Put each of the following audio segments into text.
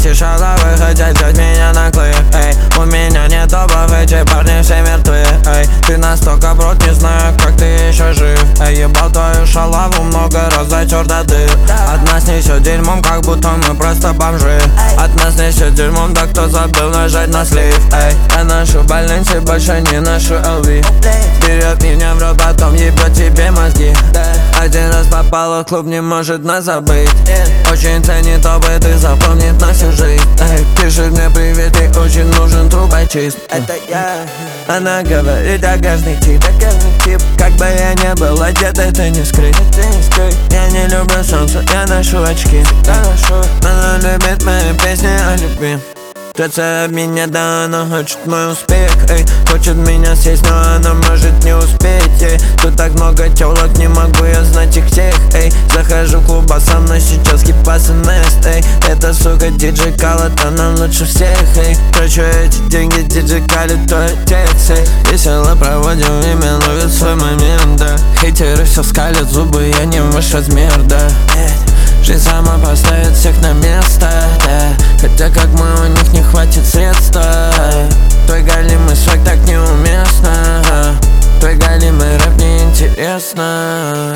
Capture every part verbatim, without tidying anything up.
эти шалавы хотят взять меня на клык, эй. У меня нет топов, эти парни все мертвы, эй. Ты настолько брод, не знаю, как ты еще жив, эй. Ебал твою шалаву, много раз затер до дыр. От нас несет дерьмом, как будто мы просто бомжи. От нас несет дерьмом, да кто забыл нажать на слив, эй. Я ношу больницы, больше не ношу эл ви. Берет меня в рот, потом ебет тебе мозги. Один раз попала в клуб, не может нас забыть. Очень ценит опыт и запомнит на всю жизнь, эй. Пишет мне привет, и очень нужен трубочист. Это я. Она говорит, я каждый тип, тип. Как бы я не был одет, это не скрыть, Я не люблю солнце, я ношу очки. Она любит мои песни о любви. Трется об меня, да, она хочет мой успех, эй. Хочет меня съесть, но она может не успеть, эй. Тут так много тёлок, не могу я знать их всех, эй. Захожу в клуб, а со мной сейчас хипасы нест, эй. Эта сука диджей Khaled, она лучше всех, эй. Трачу эти деньги, диджей Khaled, твой отец, эй. Весело проводим время, ловит свой момент, да. Хейтеры все скалят зубы, я не ваш размер, да. Жизнь сама поставит всех на место, да. Хотя как мы, у них не хватит средства. Твой галимый свайк так неуместно. Твой галимый рэп неинтересно.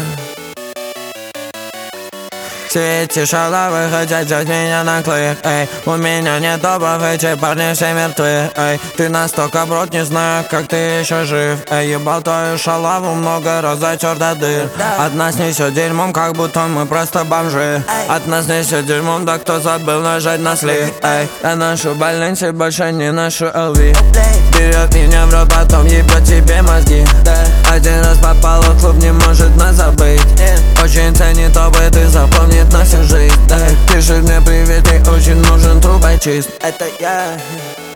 Все эти шалавы хотят взять меня на клык, эй. У меня нет топов, эти парни все мертвы, эй. Ты настолько брод, не знаю, как ты еще жив, эй. Ебал твою шалаву, много раз затер до дыр. От нас несет дерьмом, как будто мы просто бомжи. От нас несет дерьмом, да кто забыл нажать на слив, эй. Я ношу больницы, больше не ношу эл ви. Берет меня в рот, потом ебет тебе мозги. Один раз попала в клуб, не может нас забыть. Очень ценит опыт и запомнит на всю жизнь, да. Пишет мне привет, и очень нужен трубочист. Это я.